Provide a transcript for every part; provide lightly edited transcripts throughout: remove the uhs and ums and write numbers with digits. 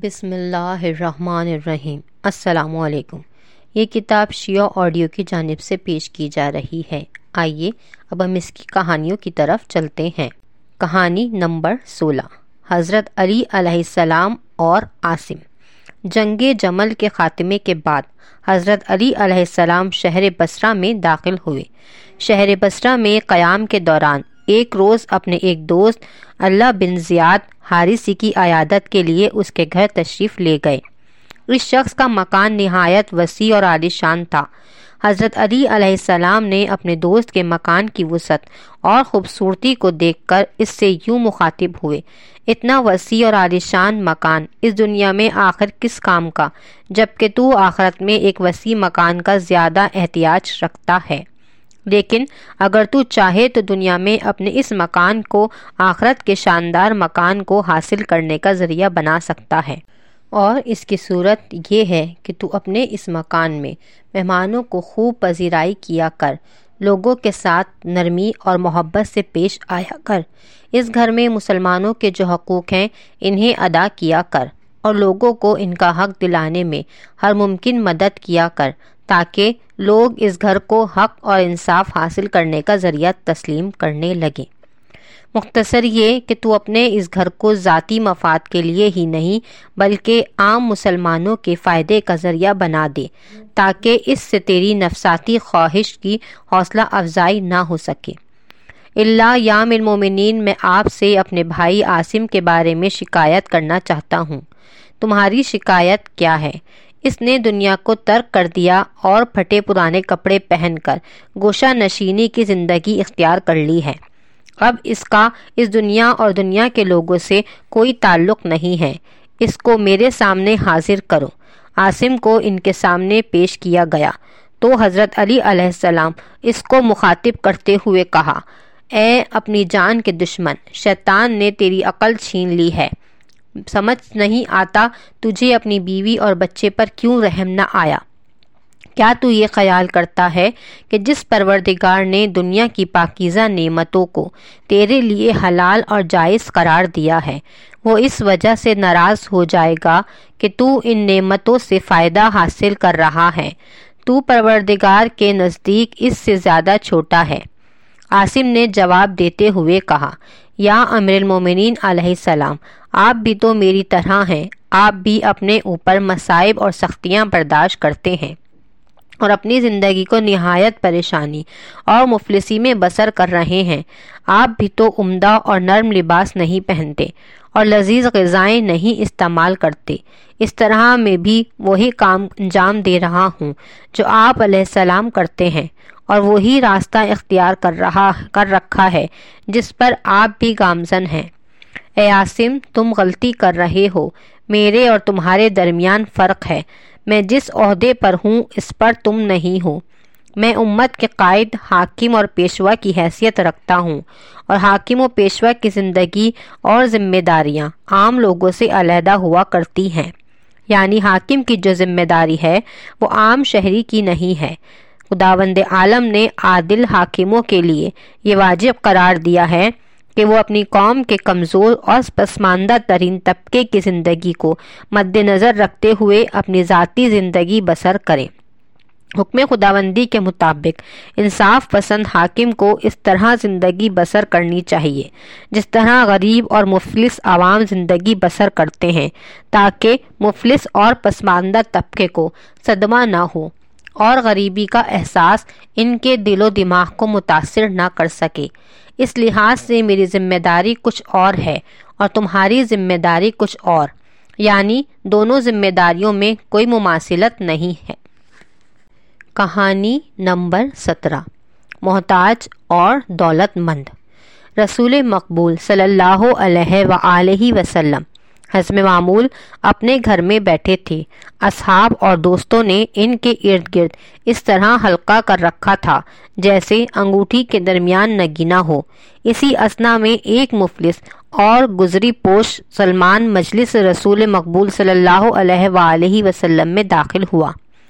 بسم اللہ الرحمن الرحیم۔ السلام علیکم۔ یہ کتاب شیعہ آڈیو کی جانب سے پیش کی جا رہی ہے۔ آئیے اب ہم اس کی کہانیوں کی طرف چلتے ہیں۔ کہانی نمبر 16، حضرت علی علیہ السلام اور عاصم۔ جنگ جمل کے خاتمے کے بعد حضرت علی علیہ السلام شہر بصرہ میں داخل ہوئے۔ شہر بصرہ میں قیام کے دوران ایک روز اپنے ایک دوست اللہ بن زیاد حارثی کی عیادت کے لیے اس کے گھر تشریف لے گئے۔ اس شخص کا مکان نہایت وسیع اور عالیشان تھا۔ حضرت علی علیہ السلام نے اپنے دوست کے مکان کی وسعت اور خوبصورتی کو دیکھ کر اس سے یوں مخاطب ہوئے، اتنا وسیع اور عالیشان مکان اس دنیا میں آخر کس کام کا، جبکہ تو آخرت میں ایک وسیع مکان کا زیادہ احتیاج رکھتا ہے۔ لیکن اگر تو چاہے تو دنیا میں اپنے اس مکان کو آخرت کے شاندار مکان کو حاصل کرنے کا ذریعہ بنا سکتا ہے، اور اس کی صورت یہ ہے کہ تو اپنے اس مکان میں مہمانوں کو خوب پذیرائی کیا کر، لوگوں کے ساتھ نرمی اور محبت سے پیش آیا کر، اس گھر میں مسلمانوں کے جو حقوق ہیں انہیں ادا کیا کر، اور لوگوں کو ان کا حق دلانے میں ہر ممکن مدد کیا کر، تاکہ لوگ اس گھر کو حق اور انصاف حاصل کرنے کا ذریعہ تسلیم کرنے لگیں۔ مختصر یہ کہ تو اپنے اس گھر کو ذاتی مفاد کے لیے ہی نہیں بلکہ عام مسلمانوں کے فائدے کا ذریعہ بنا دے، تاکہ اس سے تیری نفساتی خواہش کی حوصلہ افزائی نہ ہو سکے۔ اللہ یام المومنین، میں آپ سے اپنے بھائی عاصم کے بارے میں شکایت کرنا چاہتا ہوں۔ تمہاری شکایت کیا ہے؟ اس نے دنیا کو ترک کر دیا اور پھٹے پرانے کپڑے پہن کر گوشہ نشینی کی زندگی اختیار کر لی ہے۔ اب اس کا اس دنیا اور دنیا کے لوگوں سے کوئی تعلق نہیں ہے۔ اس کو میرے سامنے حاضر کرو۔ عاصم کو ان کے سامنے پیش کیا گیا تو حضرت علی علیہ السلام اس کو مخاطب کرتے ہوئے کہا، اے اپنی جان کے دشمن، شیطان نے تیری عقل چھین لی ہے۔ سمجھ نہیں آتا تجھے اپنی بیوی اور بچے پر کیوں رحم نہ آیا؟ کیا تو یہ خیال کرتا ہے کہ جس پروردگار نے دنیا کی پاکیزہ نعمتوں کو تیرے لیے حلال اور جائز قرار دیا ہے، وہ اس وجہ سے ناراض ہو جائے گا کہ تو ان نعمتوں سے فائدہ حاصل کر رہا ہے؟ تو پروردگار کے نزدیک اس سے زیادہ چھوٹا ہے۔ عاصم نے جواب دیتے ہوئے کہا، یا امیر المومنین علیہ السلام، آپ بھی تو میری طرح ہیں، آپ بھی اپنے اوپر مصائب اور سختیاں برداشت کرتے ہیں اور اپنی زندگی کو نہایت پریشانی اور مفلسی میں بسر کر رہے ہیں۔ آپ بھی تو عمدہ اور نرم لباس نہیں پہنتے اور لذیذ غذائیں نہیں استعمال کرتے۔ اس طرح میں بھی وہی کام انجام دے رہا ہوں جو آپ علیہ السلام کرتے ہیں، اور وہی راستہ اختیار کر رکھا ہے جس پر آپ بھی گامزن ہیں۔ اے عاصم، تم غلطی کر رہے ہو۔ میرے اور تمہارے درمیان فرق ہے۔ میں جس عہدے پر ہوں اس پر تم نہیں ہو۔ میں امت کے قائد، حاکم اور پیشوا کی حیثیت رکھتا ہوں، اور حاکم و پیشوا کی زندگی اور ذمہ داریاں عام لوگوں سے علیحدہ ہوا کرتی ہیں۔ یعنی حاکم کی جو ذمہ داری ہے وہ عام شہری کی نہیں ہے۔ خداوند عالم نے عادل حاکموں کے لیے یہ واجب قرار دیا ہے کہ وہ اپنی قوم کے کمزور اور پسماندہ ترین طبقے کی زندگی کو مد نظر رکھتے ہوئے اپنی ذاتی زندگی بسر کریں۔ حکم خداوندی کے مطابق انصاف پسند حاکم کو اس طرح زندگی بسر کرنی چاہیے جس طرح غریب اور مفلس عوام زندگی بسر کرتے ہیں، تاکہ مفلس اور پسماندہ طبقے کو صدمہ نہ ہو اور غریبی کا احساس ان کے دل و دماغ کو متاثر نہ کر سکے۔ اس لحاظ سے میری ذمہ داری کچھ اور ہے اور تمہاری ذمہ داری کچھ اور، یعنی دونوں ذمہ داریوں میں کوئی مماثلت نہیں ہے۔ کہانی نمبر 17، محتاج اور دولت مند۔ رسول مقبول صلی اللہ علیہ وآلہ وسلم حسب معمول اپنے گھر میں بیٹھے تھے۔ اصحاب اور دوستوں نے ان کے ارد گرد اس طرح حلقہ کر رکھا تھا جیسے انگوٹھی کے درمیان نگینہ ہو۔ اسی اثنا میں ایک مفلس اور گزری پوش سلمان مجلس رسول مقبول صلی اللہ علیہ وآلہ وسلم میں داخل ہوا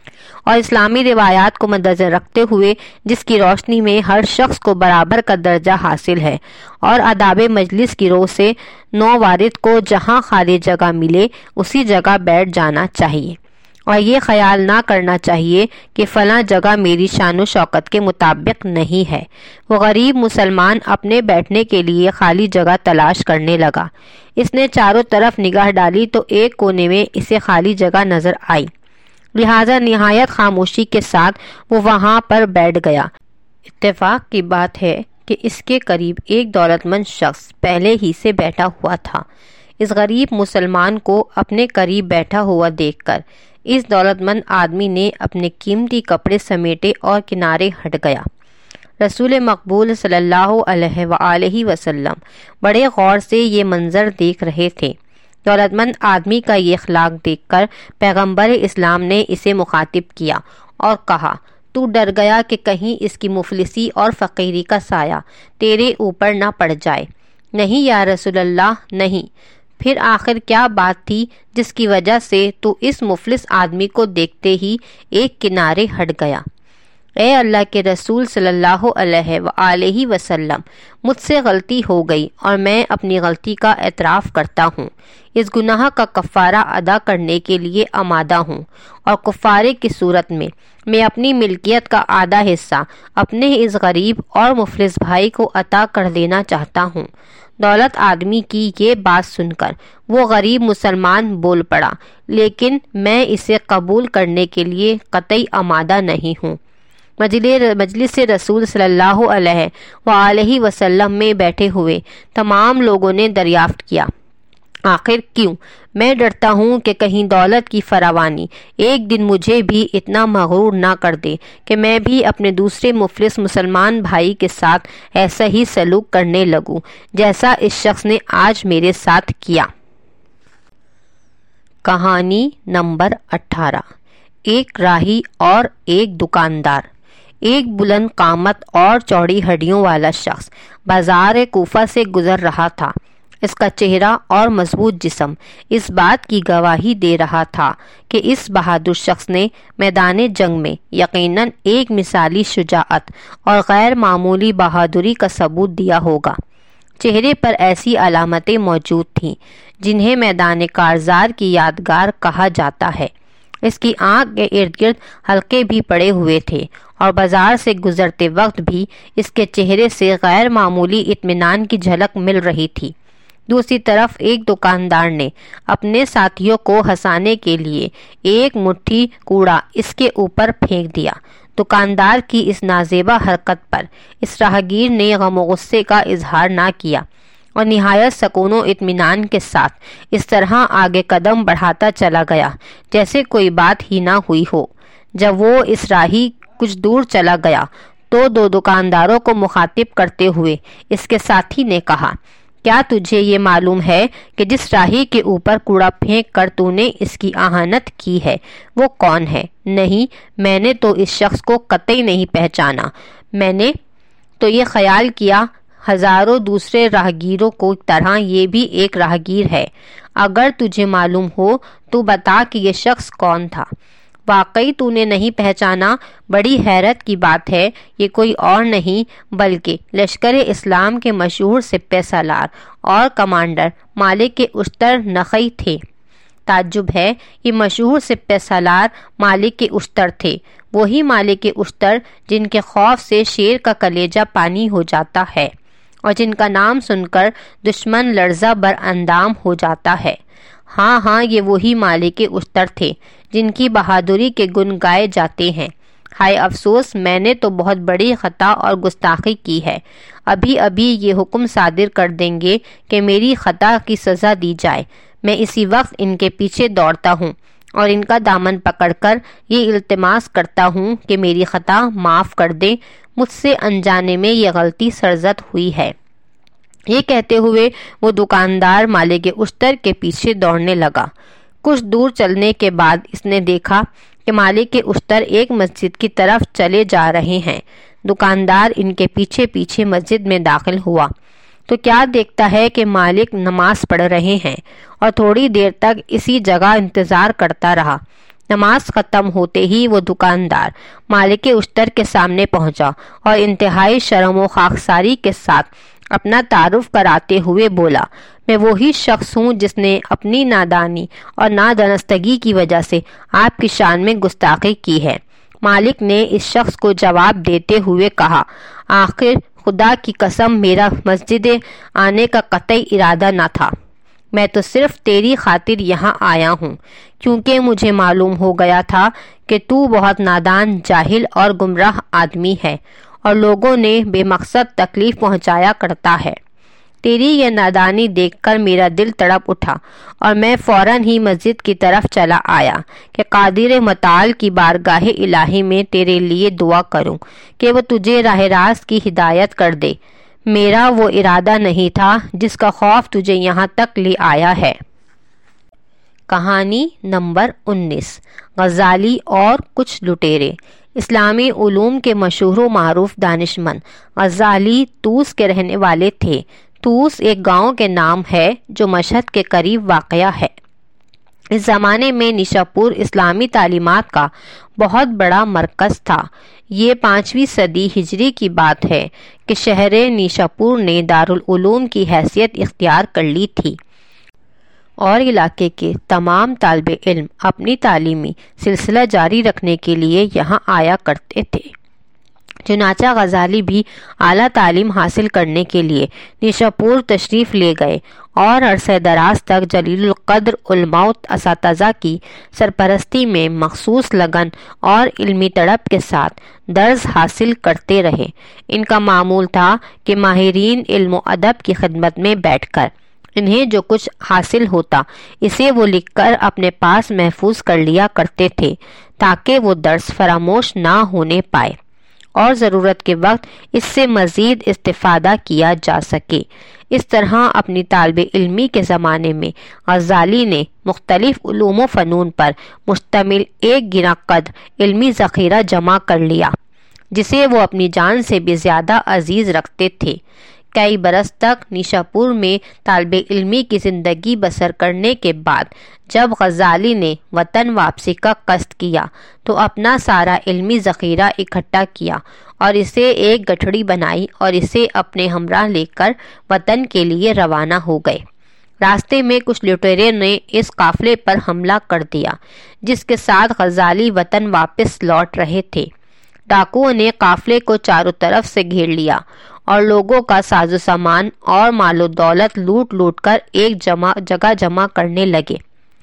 اور اسلامی روایات کو مدنظر رکھتے ہوئے جس کی روشنی میں ہر شخص کو برابر کا درجہ حاصل ہے، اور آداب مجلس کی رو سے نووارد کو جہاں خالی جگہ ملے اسی جگہ بیٹھ جانا چاہیے، اور یہ خیال نہ کرنا چاہیے کہ فلاں جگہ میری شان و شوکت کے مطابق نہیں ہے۔ وہ غریب مسلمان اپنے بیٹھنے کے لیے خالی جگہ تلاش کرنے لگا۔ اس نے چاروں طرف نگاہ ڈالی تو ایک کونے میں اسے خالی جگہ نظر آئی، لہذا نہایت خاموشی کے ساتھ وہ وہاں پر بیٹھ گیا۔ اتفاق کی بات ہے کہ اس کے قریب ایک دولت مند شخص پہلے ہی سے بیٹھا ہوا تھا۔ اس غریب مسلمان کو اپنے قریب بیٹھا ہوا دیکھ کر اس دولت مند آدمی نے اپنے قیمتی کپڑے سمیٹے اور کنارے ہٹ گیا۔ رسول مقبول صلی اللہ علیہ وآلہ وسلم بڑے غور سے یہ منظر دیکھ رہے تھے۔ دولت مند آدمی کا یہ اخلاق دیکھ کر پیغمبر اسلام نے اسے مخاطب کیا اور کہا، تو ڈر گیا کہ کہیں اس کی مفلسی اور فقیری کا سایہ تیرے اوپر نہ پڑ جائے؟ نہیں یا رسول اللہ، نہیں۔ پھر آخر کیا بات تھی جس کی وجہ سے تو اس مفلس آدمی کو دیکھتے ہی ایک کنارے ہٹ گیا؟ اے اللہ کے رسول صلی اللہ علیہ وآلہ وسلم، مجھ سے غلطی ہو گئی اور میں اپنی غلطی کا اعتراف کرتا ہوں۔ اس گناہ کا کفارہ ادا کرنے کے لیے آمادہ ہوں، اور کفارے کی صورت میں اپنی ملکیت کا آدھا حصہ اپنے اس غریب اور مفلس بھائی کو عطا کر دینا چاہتا ہوں۔ دولت آدمی کی یہ بات سن کر وہ غریب مسلمان بول پڑا، لیکن میں اسے قبول کرنے کے لیے قطعی آمادہ نہیں ہوں۔ مجلس رسول صلی اللہ علیہ وآلہ وسلم میں بیٹھے ہوئے تمام لوگوں نے دریافت کیا، آخر کیوں؟ میں ڈرتا ہوں کہ کہیں دولت کی فراوانی ایک دن مجھے بھی اتنا مغرور نہ کر دے کہ میں بھی اپنے دوسرے مفلس مسلمان بھائی کے ساتھ ایسا ہی سلوک کرنے لگوں جیسا اس شخص نے آج میرے ساتھ کیا۔ کہانی نمبر 18۔ ایک راہی اور ایک دکاندار۔ ایک بلند قامت اور چوڑی ہڈیوں والا شخص بازار کوفہ سے گزر رہا تھا۔ اس کا چہرہ اور مضبوط جسم اس بات کی گواہی دے رہا تھا کہ اس بہادر شخص نے میدان جنگ میں یقیناً ایک مثالی شجاعت اور غیر معمولی بہادری کا ثبوت دیا ہوگا۔ چہرے پر ایسی علامتیں موجود تھیں جنہیں میدان کارزار کی یادگار کہا جاتا ہے۔ اس کی آنکھ کے ارد گرد حلقے بھی پڑے ہوئے تھے، اور بازار سے گزرتے وقت بھی اس کے چہرے سے غیر معمولی اطمینان کی جھلک مل رہی تھی۔ دوسری طرف ایک دکاندار نے اپنے ساتھیوں کو ہنسانے کے لیے ایک مٹھی کوڑا اس کے اوپر پھینک دیا۔ دکاندار کی اس نازیبا حرکت پر اس راہگیر نے غم و غصے کا اظہار نہ کیا، اور نہایت سکون و اطمینان کے ساتھ اس طرح آگے قدم بڑھاتا چلا گیا جیسے کوئی بات ہی نہ ہوئی ہو۔ جب وہ اس راہی کچھ دور چلا گیا تو دو دکانداروں کو مخاطب کرتے ہوئے اس کے ساتھی نے کہا، کیا تجھے یہ معلوم ہے کہ جس راہی کے اوپر کوڑا پھینک کر تو نے اس کی اہانت کی ہے وہ کون ہے؟ نہیں، میں نے تو اس شخص کو قطعی نہیں پہچانا۔ میں نے تو یہ خیال کیا ہزاروں دوسرے راہگیروں کو طرح یہ بھی ایک راہگیر ہے۔ اگر تجھے معلوم ہو تو بتا کہ یہ شخص کون تھا۔ واقعی تو نے نہیں پہچانا؟ بڑی حیرت کی بات ہے، یہ کوئی اور نہیں بلکہ لشکر اسلام کے مشہور سپہ سالار اور کمانڈر مالک اشتر نخعی تھے۔ تعجب ہے، یہ مشہور سپہ سالار مالک اشتر تھے، وہی مالک اشتر جن کے خوف سے شیر کا کلیجہ پانی ہو جاتا ہے اور جن کا نام سن کر دشمن لرزہ بر اندام ہو جاتا ہے۔ ہاں، یہ وہی مالک اشتر تھے جن کی بہادری کے گن گائے جاتے ہیں۔ ہائے افسوس، میں نے تو بہت بڑی خطا اور گستاخی کی ہے۔ ابھی یہ حکم صادر کر دیں گے کہ میری خطا کی سزا دی جائے۔ میں اسی وقت ان کے پیچھے دوڑتا ہوں اور ان کا دامن پکڑ کر یہ التماس کرتا ہوں کہ میری خطا معاف کر دیں، مجھ سے انجانے میں یہ غلطی سرزد ہوئی ہے۔ یہ کہتے ہوئے وہ دکاندار مالک اشتر کے پیچھے دوڑنے لگا۔ کچھ دور چلنے کے بعد اس نے دیکھا کہ مالک اشتر ایک مسجد کی طرف چلے جا رہے ہیں۔ دکاندار ان کے پیچھے پیچھے مسجد میں داخل ہوا تو کیا دیکھتا ہے کہ مالک نماز پڑھ رہے ہیں، اور تھوڑی دیر تک اسی جگہ انتظار کرتا رہا۔ نماز ختم ہوتے ہی وہ دکاندار مالک اشتر کے سامنے پہنچا اور انتہائی شرم و خاکساری کے ساتھ اپنا تعارف کراتے ہوئے بولا، میں وہی شخص ہوں جس نے اپنی نادانی اور نادانستگی کی وجہ سے آپ کی شان میں گستاخی کی ہے۔ مالک نے اس شخص کو جواب دیتے ہوئے کہا، آخر خدا کی قسم میرا مسجد آنے کا قطعی ارادہ نہ تھا، میں تو صرف تیری خاطر یہاں آیا ہوں، کیونکہ مجھے معلوم ہو گیا تھا کہ تو بہت نادان، جاہل اور گمراہ آدمی ہے اور لوگوں نے بے مقصد تکلیف پہنچایا کرتا ہے۔ تیری یہ نادانی دیکھ کر میرا دل تڑپ اٹھا اور میں فوراً ہی مسجد کی طرف چلا آیا کہ قادر متعال کی بارگاہ الہی میں تیرے لیے دعا کروں کہ وہ تجھے راہ راست کی ہدایت کر دے۔ میرا وہ ارادہ نہیں تھا جس کا خوف تجھے یہاں تک لے آیا ہے۔ کہانی نمبر 19، غزالی اور کچھ لٹیرے۔ اسلامی علوم کے مشہور و معروف دانشمند غزالی طوس کے رہنے والے تھے۔ طوس ایک گاؤں کے نام ہے جو مشہد کے قریب واقع ہے۔ اس زمانے میں نیشاپور اسلامی تعلیمات کا بہت بڑا مرکز تھا۔ یہ 5ویں صدی ہجری کی بات ہے کہ شہر نیشاپور نے دارالعلوم کی حیثیت اختیار کر لی تھی اور علاقے کے تمام طالب علم اپنی تعلیمی سلسلہ جاری رکھنے کے لیے یہاں آیا کرتے تھے۔ چنانچہ غزالی بھی اعلیٰ تعلیم حاصل کرنے کے لیے نیشاپور تشریف لے گئے اور عرصہ دراز تک جلیل القدر علماء و اساتذہ کی سرپرستی میں مخصوص لگن اور علمی تڑپ کے ساتھ درس حاصل کرتے رہے۔ ان کا معمول تھا کہ ماہرین علم و ادب کی خدمت میں بیٹھ کر انہیں جو کچھ حاصل ہوتا اسے وہ لکھ کر اپنے پاس محفوظ کر لیا کرتے تھے تاکہ وہ درس فراموش نہ ہونے پائے اور ضرورت کے وقت اس سے مزید استفادہ کیا جا سکے۔ اس طرح اپنی طالب علمی کے زمانے میں غزالی نے مختلف علوم و فنون پر مشتمل ایک گنا قدر علمی ذخیرہ جمع کر لیا جسے وہ اپنی جان سے بھی زیادہ عزیز رکھتے تھے۔ کئی برس تک نیشاپور میں طالب علمی کی زندگی بسر کرنے کے بعد جب غزالی نے وطن واپسی کا قصد کیا تو اپنا سارا علمی ذخیرہ اکٹھا کیا اور اسے ایک گٹھڑی بنائی اور اسے اپنے ہمراہ لے کر وطن کے لیے روانہ ہو گئے۔ راستے میں کچھ لٹیرے نے اس قافلے پر حملہ کر دیا جس کے ساتھ غزالی وطن واپس لوٹ رہے تھے۔ ڈاکوؤں نے قافلے کو چاروں طرف سے گھیر لیا اور لوگوں کا ساز و سامان اور مال و دولت لوٹ لوٹ کر ایک جگہ جمع کرنے لگے۔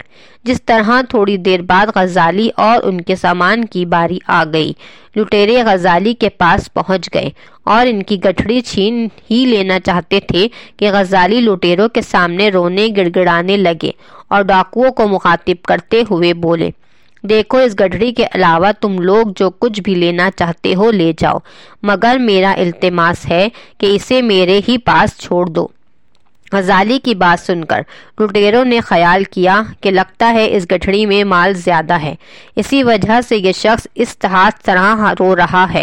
جس طرح تھوڑی دیر بعد غزالی اور ان کے سامان کی باری آ گئی، لٹیرے غزالی کے پاس پہنچ گئے اور ان کی گٹھڑی چھین ہی لینا چاہتے تھے کہ غزالی لٹیروں کے سامنے رونے گڑ گڑانے لگے اور ڈاکوؤں کو مخاطب کرتے ہوئے بولے، دیکھو اس گٹھڑی کے علاوہ تم لوگ جو کچھ بھی لینا چاہتے ہو لے جاؤ، مگر میرا التماس ہے کہ اسے میرے ہی پاس چھوڑ دو۔ غزالی کی بات سن کر لٹیروں نے خیال کیا کہ لگتا ہے اس گٹھڑی میں مال زیادہ ہے، اسی وجہ سے یہ شخص اس طرح رو رہا ہے،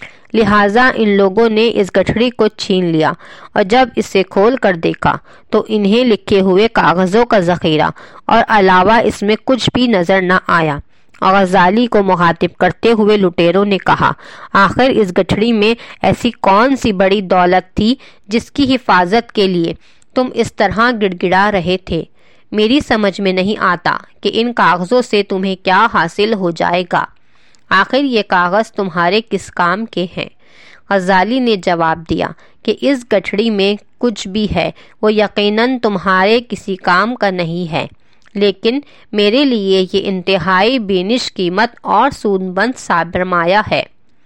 لہٰذا ان لوگوں نے اس گٹھڑی کو چھین لیا اور جب اسے کھول کر دیکھا تو انہیں لکھے ہوئے کاغذوں کا ذخیرہ اور علاوہ اس میں کچھ بھی نظر نہ آیا۔ اور غزالی کو مخاطب کرتے ہوئے لٹیروں نے کہا، آخر اس گٹھڑی میں ایسی کون سی بڑی دولت تھی جس کی حفاظت کے لیے تم اس طرح گڑ گڑا رہے تھے؟ میری سمجھ میں نہیں آتا کہ ان کاغذوں سے تمہیں کیا حاصل ہو جائے گا، آخر یہ کاغذ تمہارے کس کام کے ہیں؟ غزالی نے جواب دیا کہ اس گٹھڑی میں کچھ بھی ہے وہ یقیناً تمہارے کسی کام کا نہیں ہے، لیکن میرے لیے یہ انتہائی بینش قیمت اور سودمند سرمایہ ہے۔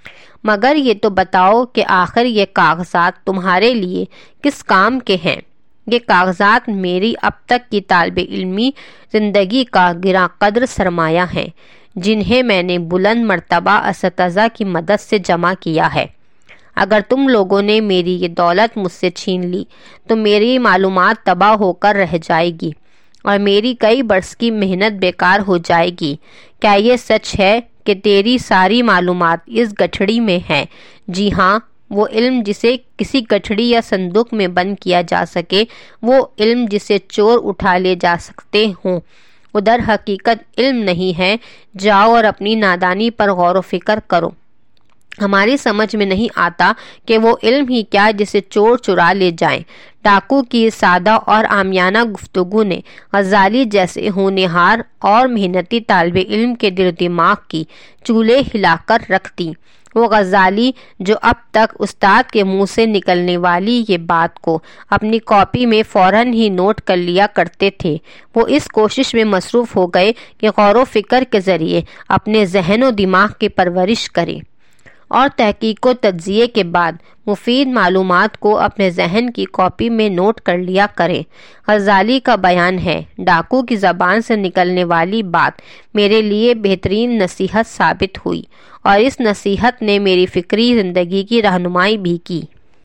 مگر یہ تو بتاؤ کہ آخر یہ کاغذات تمہارے لیے کس کام کے ہیں؟ یہ کاغذات میری اب تک کی طالب علمی زندگی کا گراں قدر سرمایہ ہیں جنہیں میں نے بلند مرتبہ اساتذہ کی مدد سے جمع کیا ہے۔ اگر تم لوگوں نے میری یہ دولت مجھ سے چھین لی تو میری معلومات تباہ ہو کر رہ جائے گی اور میری کئی برس کی محنت بیکار ہو جائے گی۔ کیا یہ سچ ہے کہ تیری ساری معلومات اس گٹھڑی میں ہے؟ جی ہاں، وہ علم جسے کسی گٹھڑی یا صندوق میں بند کیا جا سکے، وہ علم جسے چور اٹھا لے جا سکتے ہوں، ادھر حقیقت علم نہیں ہے۔ جاؤ اور اپنی نادانی پر غور و فکر کرو۔ ہماری سمجھ میں نہیں آتا کہ وہ علم ہی کیا جسے چور چرا لے جائیں۔ ڈاکو کی سادہ اور عامیانہ گفتگو نے غزالی جیسے ہونہار اور محنتی طالب علم کے دل و دماغ کی چولیں ہلا کر رکھ دی۔ وہ غزالی جو اب تک استاد کے منہ سے نکلنے والی یہ بات کو اپنی کاپی میں فوراً ہی نوٹ کر لیا کرتے تھے، وہ اس کوشش میں مصروف ہو گئے کہ غور و فکر کے ذریعے اپنے ذہن و دماغ کی پرورش کریں اور تحقیق و تجزیے کے بعد مفید معلومات کو اپنے ذہن کی کاپی میں نوٹ کر لیا کریں۔ غزالی کا بیان ہے، ڈاکو کی زبان سے نکلنے والی بات میرے لیے بہترین نصیحت ثابت ہوئی اور اس نصیحت نے میری فکری زندگی کی رہنمائی بھی کی۔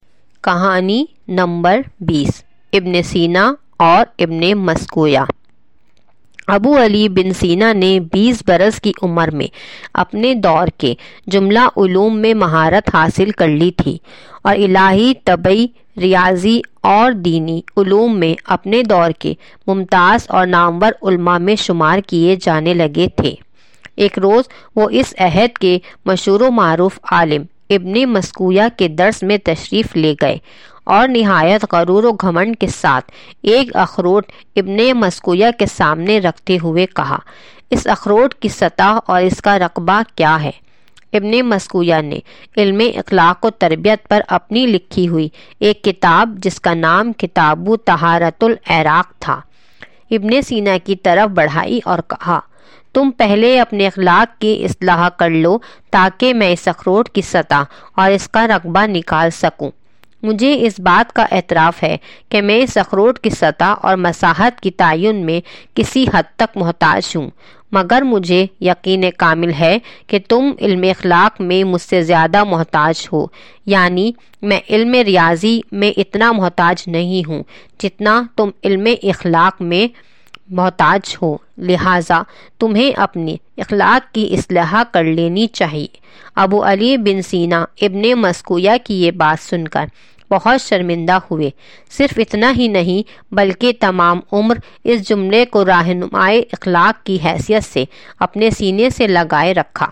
کہانی نمبر 20، ابن سینا اور ابن مسکویہ۔ ابو علی بن سینا نے 20 برس کی عمر میں اپنے دور کے جملہ علوم میں مہارت حاصل کر لی تھی اور الہی، طبعی، ریاضی اور دینی علوم میں اپنے دور کے ممتاز اور نامور علماء میں شمار کیے جانے لگے تھے۔ ایک روز وہ اس عہد کے مشہور و معروف عالم ابن مسکویہ کے درس میں تشریف لے گئے اور نہایت غرور و گھمنڈ کے ساتھ ایک اخروٹ ابن مسکویہ کے سامنے رکھتے ہوئے کہا، اس اخروٹ کی سطح اور اس کا رقبہ کیا ہے؟ ابن مسکویہ نے علم اخلاق و تربیت پر اپنی لکھی ہوئی ایک کتاب جس کا نام کتاب طہارت العراق تھا، ابن سینا کی طرف بڑھائی اور کہا، تم پہلے اپنے اخلاق کی اصلاح کر لو تاکہ میں اس اخروٹ کی سطح اور اس کا رقبہ نکال سکوں۔ مجھے اس بات کا اعتراف ہے کہ میں اس اخروٹ کی سطح اور مساحت کی تعین میں کسی حد تک محتاج ہوں، مگر مجھے یقین کامل ہے کہ تم علم اخلاق میں مجھ سے زیادہ محتاج ہو، یعنی میں علم ریاضی میں اتنا محتاج نہیں ہوں جتنا تم علم اخلاق میں محتاج ہو، لہٰذا تمہیں اپنی اخلاق کی اصلاح کر لینی چاہیے۔ ابو علی بن سینا ابن مسکویہ کی یہ بات سن کر بہت شرمندہ ہوئے، صرف اتنا ہی نہیں بلکہ تمام عمر اس جملے کو رہنمائے اخلاق کی حیثیت سے اپنے سینے سے لگائے رکھا۔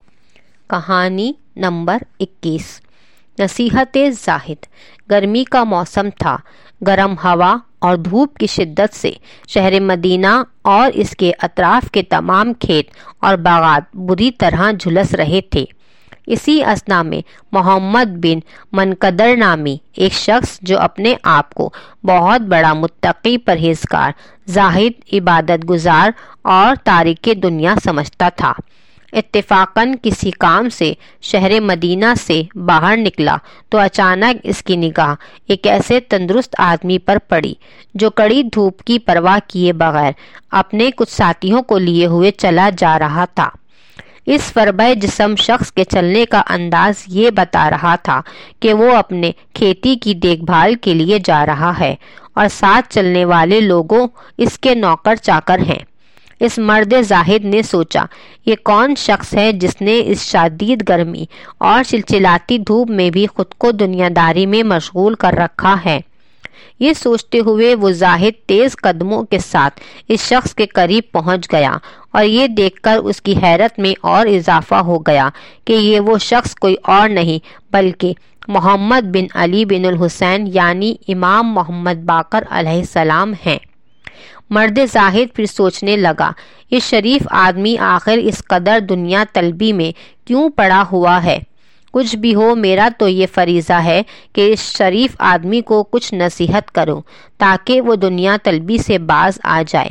کہانی نمبر 21، نصیحت زاہد۔ گرمی کا موسم تھا، گرم ہوا اور دھوپ کی شدت سے شہر مدینہ اور اس کے اطراف کے تمام کھیت اور باغات بری طرح جھلس رہے تھے۔ اسی اثنا میں محمد بن منقدر نامی ایک شخص جو اپنے آپ کو بہت بڑا متقی، پرہیزگار، زاہد، عبادت گزار اور تارک دنیا سمجھتا تھا، اتفاقاً کسی کام سے شہر مدینہ سے باہر نکلا تو اچانک اس کی نگاہ ایک ایسے تندرست آدمی پر پڑی جو کڑی دھوپ کی پرواہ کیے بغیر اپنے کچھ ساتھیوں کو لیے ہوئے چلا جا رہا تھا۔ اس فربہ جسم شخص کے چلنے کا انداز یہ بتا رہا تھا کہ وہ اپنے کھیتی کی دیکھ بھال کے لیے جا رہا ہے اور ساتھ چلنے والے لوگوں اس کے نوکر چاکر ہیں۔ اس مرد زاہد نے سوچا، یہ کون شخص ہے جس نے اس شدید گرمی اور چلچلاتی دھوپ میں بھی خود کو دنیا داری میں مشغول کر رکھا ہے۔ یہ سوچتے ہوئے وہ زاہد تیز قدموں کے ساتھ اس شخص کے قریب پہنچ گیا اور یہ دیکھ کر اس کی حیرت میں اور اضافہ ہو گیا کہ یہ وہ شخص کوئی اور نہیں بلکہ محمد بن علی بن الحسین یعنی امام محمد باقر علیہ السلام ہیں۔ مرد زاہد پھر سوچنے لگا، یہ شریف آدمی آخر اس قدر دنیا طلبی میں کیوں پڑا ہوا ہے؟ کچھ بھی ہو، میرا تو یہ فریضہ ہے کہ اس شریف آدمی کو کچھ نصیحت کروں تاکہ وہ دنیا طلبی سے باز آ جائے۔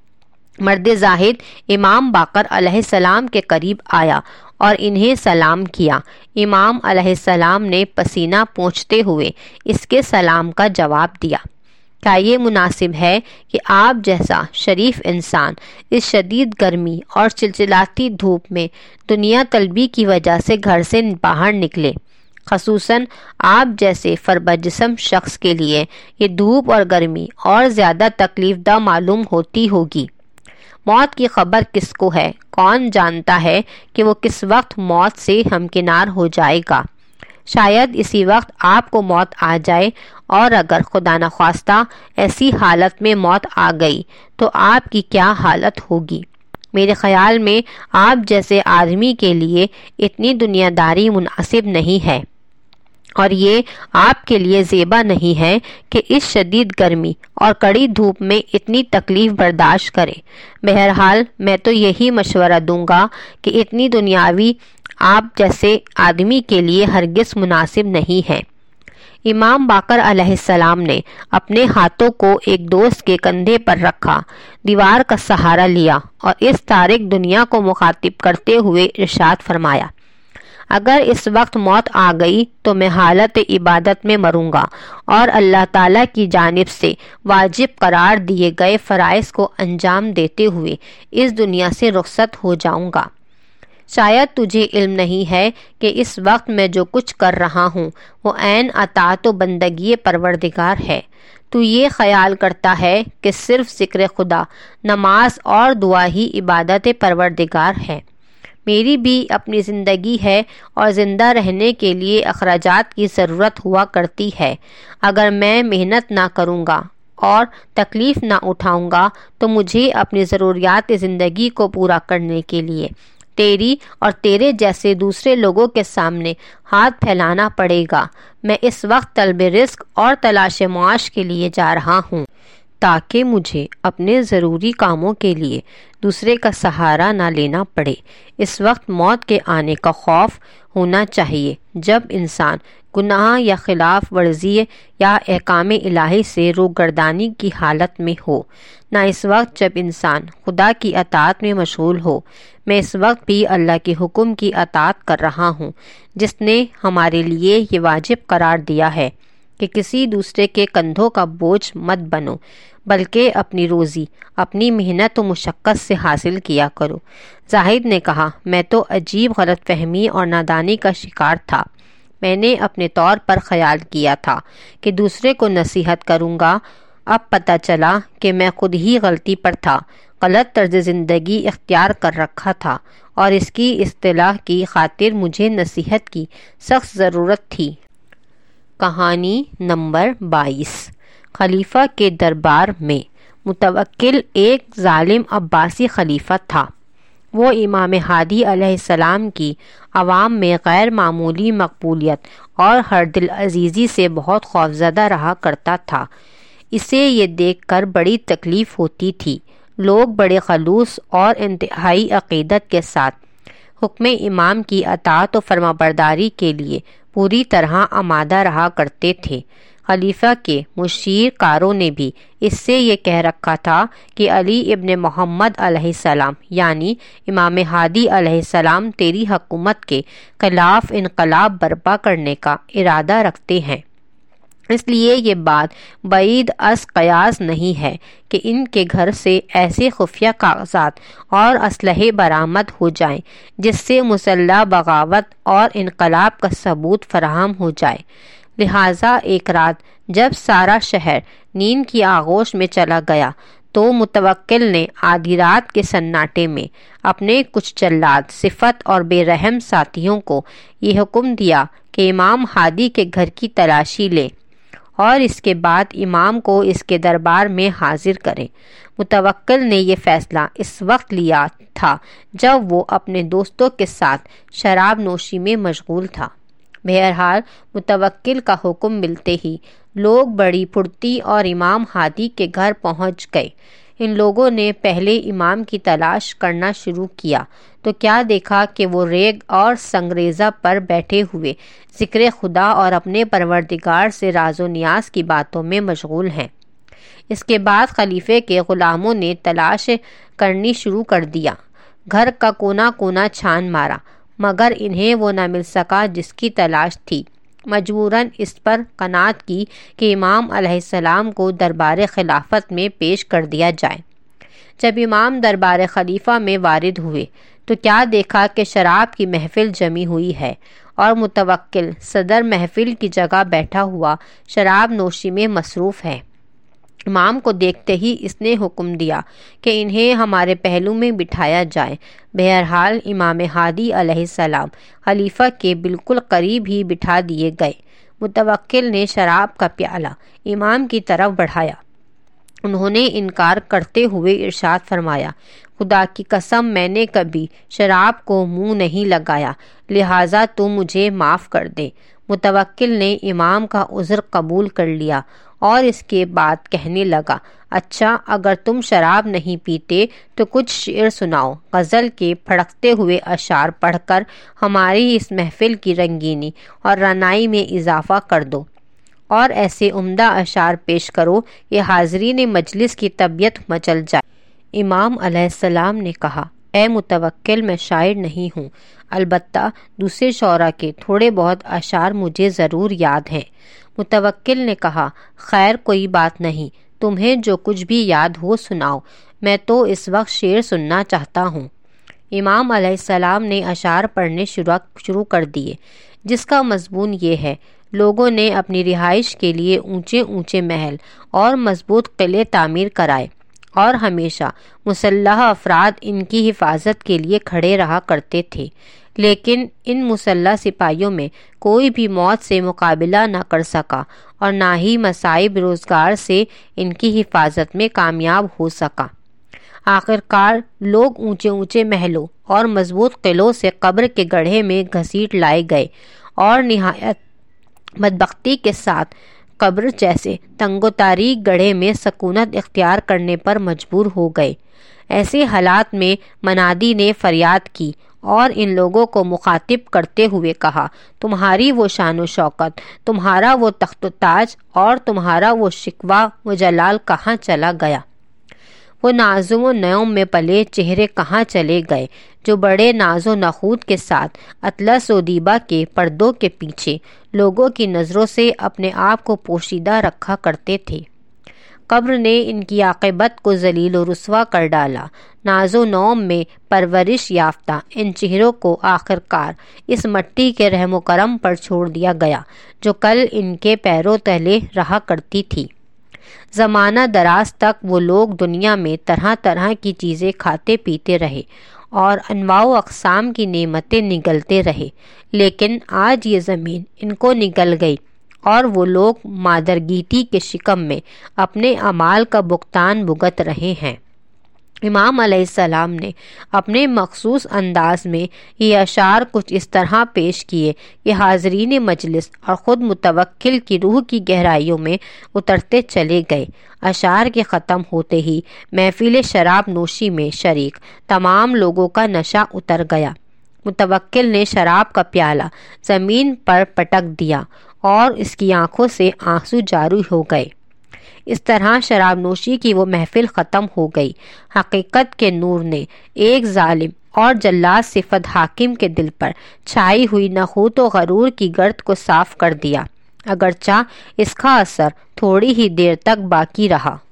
مرد زاہد امام باقر علیہ السلام کے قریب آیا اور انہیں سلام کیا۔ امام علیہ السلام نے پسینہ پوچھتے ہوئے اس کے سلام کا جواب دیا۔ کیا یہ مناسب ہے کہ آپ جیسا شریف انسان اس شدید گرمی اور چلچلاتی دھوپ میں دنیا طلبی کی وجہ سے گھر سے باہر نکلے؟ خصوصاً آپ جیسے فربہ جسم شخص کے لیے یہ دھوپ اور گرمی اور زیادہ تکلیف دہ معلوم ہوتی ہوگی۔ موت کی خبر کس کو ہے؟ کون جانتا ہے کہ وہ کس وقت موت سے ہمکنار ہو جائے گا؟ شاید اسی وقت آپ کو موت آ جائے، اور اگر خدا نخواستہ ایسی حالت میں موت آ گئی تو آپ کی کیا حالت ہوگی؟ میرے خیال میں آپ جیسے آدمی کے لیے اتنی دنیا داری مناسب نہیں ہے، اور یہ آپ کے لیے زیبا نہیں ہے کہ اس شدید گرمی اور کڑی دھوپ میں اتنی تکلیف برداشت کرے۔ بہرحال میں تو یہی مشورہ دوں گا کہ اتنی دنیاوی آپ جیسے آدمی کے لیے ہرگز مناسب نہیں ہے۔ امام باقر علیہ السلام نے اپنے ہاتھوں کو ایک دوست کے کندھے پر رکھا، دیوار کا سہارا لیا اور اس تارک دنیا کو مخاطب کرتے ہوئے ارشاد فرمایا، اگر اس وقت موت آ گئی تو میں حالت عبادت میں مروں گا اور اللہ تعالیٰ کی جانب سے واجب قرار دیے گئے فرائض کو انجام دیتے ہوئے اس دنیا سے رخصت ہو جاؤں گا۔ شاید تجھے علم نہیں ہے کہ اس وقت میں جو کچھ کر رہا ہوں وہ عین اطاعت و بندگی پروردگار ہے۔ تو یہ خیال کرتا ہے کہ صرف ذکر خدا، نماز اور دعا ہی عبادت پروردگار ہے۔ میری بھی اپنی زندگی ہے اور زندہ رہنے کے لیے اخراجات کی ضرورت ہوا کرتی ہے۔ اگر میں محنت نہ کروں گا اور تکلیف نہ اٹھاؤں گا تو مجھے اپنی ضروریات زندگی کو پورا کرنے کے لیے تیری اور تیرے جیسے دوسرے لوگوں کے سامنے ہاتھ پھیلانا پڑے گا۔ میں اس وقت طلب رزق اور تلاش معاش کے لیے جا رہا ہوں تاکہ مجھے اپنے ضروری کاموں کے لیے دوسرے کا سہارا نہ لینا پڑے۔ اس وقت موت کے آنے کا خوف ہونا چاہیے جب انسان گناہ یا خلاف ورزی یا احکام الہی سے روگردانی کی حالت میں ہو، نہ اس وقت جب انسان خدا کی اطاعت میں مشغول ہو۔ میں اس وقت بھی اللہ کے حکم کی اطاعت کر رہا ہوں جس نے ہمارے لیے یہ واجب قرار دیا ہے کہ کسی دوسرے کے کندھوں کا بوجھ مت بنو، بلکہ اپنی روزی اپنی محنت و مشقت سے حاصل کیا کرو۔ زاہد نے کہا، میں تو عجیب غلط فہمی اور نادانی کا شکار تھا۔ میں نے اپنے طور پر خیال کیا تھا کہ دوسرے کو نصیحت کروں گا، اب پتہ چلا کہ میں خود ہی غلطی پر تھا، غلط طرز زندگی اختیار کر رکھا تھا اور اس کی اصلاح کی خاطر مجھے نصیحت کی سخت ضرورت تھی۔ کہانی نمبر 22۔ خلیفہ کے دربار میں متوکل ایک ظالم عباسی خلیفہ تھا۔ وہ امام ہادی علیہ السلام کی عوام میں غیر معمولی مقبولیت اور ہر دل عزیزی سے بہت خوفزدہ رہا کرتا تھا۔ اسے یہ دیکھ کر بڑی تکلیف ہوتی تھی۔ لوگ بڑے خلوص اور انتہائی عقیدت کے ساتھ حکم امام کی اطاعت و فرمانبرداری کے لیے پوری طرح آمادہ رہا کرتے تھے۔ خلیفہ کے مشیر کاروں نے بھی اس سے یہ کہہ رکھا تھا کہ علی ابن محمد علیہ السلام یعنی امام ہادی علیہ السلام تیری حکومت کے خلاف انقلاب برپا کرنے کا ارادہ رکھتے ہیں، اس لیے یہ بات بعید از قیاس نہیں ہے کہ ان کے گھر سے ایسے خفیہ کاغذات اور اسلحے برآمد ہو جائیں جس سے مسلح بغاوت اور انقلاب کا ثبوت فراہم ہو جائے۔ لہٰذا ایک رات جب سارا شہر نیند کی آغوش میں چلا گیا تو متوکل نے آدھی رات کے سناٹے میں اپنے کچھ جلاد صفت اور بے رحم ساتھیوں کو یہ حکم دیا کہ امام ہادی کے گھر کی تلاشی لے اور اس کے بعد امام کو اس کے دربار میں حاضر کریں۔ متوکل نے یہ فیصلہ اس وقت لیا تھا جب وہ اپنے دوستوں کے ساتھ شراب نوشی میں مشغول تھا۔ بہرحال متوکل کا حکم ملتے ہی لوگ بڑی پھرتی اور امام ہادی کے گھر پہنچ گئے۔ ان لوگوں نے پہلے امام کی تلاش کرنا شروع کیا تو کیا دیکھا کہ وہ ریگ اور سنگریزہ پر بیٹھے ہوئے ذکر خدا اور اپنے پروردگار سے راز و نیاز کی باتوں میں مشغول ہیں۔ اس کے بعد خلیفے کے غلاموں نے تلاش کرنی شروع کر دیا، گھر کا کونا کونا چھان مارا، مگر انہیں وہ نہ مل سکا جس کی تلاش تھی۔ مجبوراً اس پر قناعت کی کہ امام علیہ السلام کو دربار خلافت میں پیش کر دیا جائے۔ جب امام دربار خلیفہ میں وارد ہوئے تو کیا دیکھا کہ شراب کی محفل جمی ہوئی ہے اور متوکل صدر محفل کی جگہ بیٹھا ہوا شراب نوشی میں مصروف ہے۔ امام کو دیکھتے ہی اس نے حکم دیا کہ انہیں ہمارے پہلو میں بٹھایا جائے۔ بہرحال امام ہادی علیہ السلام خلیفہ کے بالکل قریب ہی بٹھا دیے گئے۔ متوکل نے شراب کا پیالہ امام کی طرف بڑھایا۔ انہوں نے انکار کرتے ہوئے ارشاد فرمایا، خدا کی قسم میں نے کبھی شراب کو منہ نہیں لگایا، لہٰذا تو مجھے معاف کر دے۔ متوکل نے امام کا عذر قبول کر لیا اور اس کے بعد کہنے لگا، اچھا اگر تم شراب نہیں پیتے تو کچھ شعر سناؤ۔ غزل کے پھڑکتے ہوئے اشعار پڑھ کر ہماری اس محفل کی رنگینی اور رعنائی میں اضافہ کر دو، اور ایسے عمدہ اشعار پیش کرو کہ حاضرین مجلس کی طبیعت مچل جائے۔ امام علیہ السلام نے کہا، اے متوکل، میں شاعر نہیں ہوں، البتہ دوسرے شعراء کے تھوڑے بہت اشعار مجھے ضرور یاد ہیں۔ متوکل نے کہا، خیر کوئی بات نہیں، تمہیں جو کچھ بھی یاد ہو سناؤ، میں تو اس وقت شعر سننا چاہتا ہوں۔ امام علیہ السلام نے اشعار پڑھنے شروع کر دیے، جس کا مضمون یہ ہے، لوگوں نے اپنی رہائش کے لیے اونچے اونچے محل اور مضبوط قلعے تعمیر کرائے، اور ہمیشہ مسلح افراد ان کی حفاظت کے لیے کھڑے رہا کرتے تھے، لیکن ان مسلح سپاہیوں میں کوئی بھی موت سے مقابلہ نہ کر سکا اور نہ ہی مصائب روزگار سے ان کی حفاظت میں کامیاب ہو سکا۔ آخرکار لوگ اونچے اونچے محلوں اور مضبوط قلعوں سے قبر کے گڑھے میں گھسیٹ لائے گئے، اور نہایت بدبختی کے ساتھ قبر جیسے تنگ و تاریک گڑھے میں سکونت اختیار کرنے پر مجبور ہو گئے۔ ایسے حالات میں منادی نے فریاد کی اور ان لوگوں کو مخاطب کرتے ہوئے کہا، تمہاری وہ شان و شوکت، تمہارا وہ تخت و تاج اور تمہارا وہ شکوہ و جلال کہاں چلا گیا؟ وہ نازوں و نیوم میں پلے چہرے کہاں چلے گئے جو بڑے ناز و نخوت کے ساتھ اطلس و دیبا کے پردوں کے پیچھے لوگوں کی نظروں سے اپنے آپ کو پوشیدہ رکھا کرتے تھے؟ قبر نے ان کی عاقبت کو ذلیل و رسوا کر ڈالا۔ ناز و نوم میں پرورش یافتہ ان چہروں کو آخرکار اس مٹی کے رحم و کرم پر چھوڑ دیا گیا جو کل ان کے پیروں تلے رہا کرتی تھی۔ زمانہ دراز تک وہ لوگ دنیا میں طرح طرح کی چیزیں کھاتے پیتے رہے اور انواع و اقسام کی نعمتیں نگلتے رہے، لیکن آج یہ زمین ان کو نگل گئی اور وہ لوگ مادرگیتی کے شکم میں اپنے اعمال کا بھگتان بھگت رہے ہیں۔ امام علیہ السلام نے اپنے مخصوص انداز میں یہ اشعار کچھ اس طرح پیش کیے کہ حاضرین مجلس اور خود متوکل کی روح کی گہرائیوں میں اترتے چلے گئے۔ اشعار کے ختم ہوتے ہی محفل شراب نوشی میں شریک تمام لوگوں کا نشہ اتر گیا۔ متوکل نے شراب کا پیالہ زمین پر پٹک دیا اور اس کی آنکھوں سے آنسو جاری ہو گئے۔ اس طرح شراب نوشی کی وہ محفل ختم ہو گئی۔ حقیقت کے نور نے ایک ظالم اور جلاد صفت حاکم کے دل پر چھائی ہوئی نخوت و غرور کی گرد کو صاف کر دیا، اگرچہ اس کا اثر تھوڑی ہی دیر تک باقی رہا۔